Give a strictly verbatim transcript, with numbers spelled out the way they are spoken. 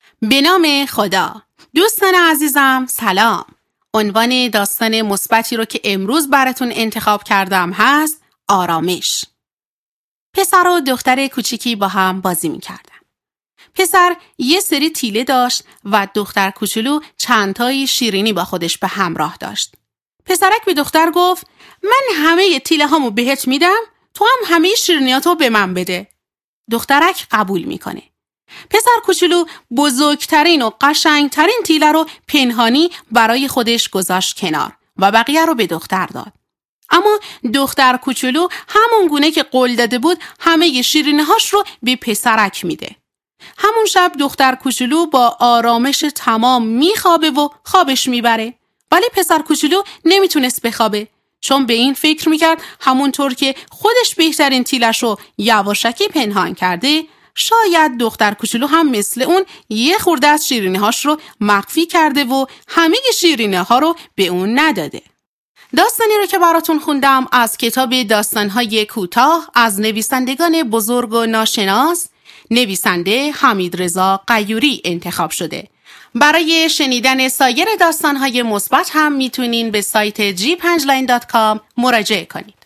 به نام خدا. دوستان عزیزم سلام. عنوان داستان مثبتی رو که امروز براتون انتخاب کردم هست آرامش. پسر و دختر کوچیکی با هم بازی می‌کردن. پسر یه سری تیله داشت و دختر کوچولو چند تایی شیرینی با خودش به همراه داشت. پسرک به دختر گفت من همه تیله هامو بهت میدم، تو هم همه شیرینیاتو به من بده. دخترک قبول میکنه. پسر کوچولو بزرگترین و قشنگترین تیله رو پنهانی برای خودش گذاشت کنار و بقیه رو به دختر داد. اما دختر کوچولو همون گونه که قول داده بود همه شیرینی‌هاش رو به پسرک میده. همون شب دختر کوچولو با آرامش تمام میخوابه و خوابش میبره. ولی پسر کوچولو نمیتونست بخوابه، چون به این فکر میکرد همونطور که خودش بهترین تیلش رو یواشکی پنهان کرده، شاید دختر کوچولو هم مثل اون یه خورده از شیرینی‌هاش رو مخفی کرده و همه شیرینی‌ها رو به اون نداده. داستانی رو که براتون خوندم از کتاب داستان‌های کوتاه از نویسندگان بزرگ و ناشناس، نویسنده حمیدرضا غیوری انتخاب شده. برای شنیدن سایر داستان‌های مثبت هم میتونین به سایت جی پنج لاین دات کام مراجعه کنید.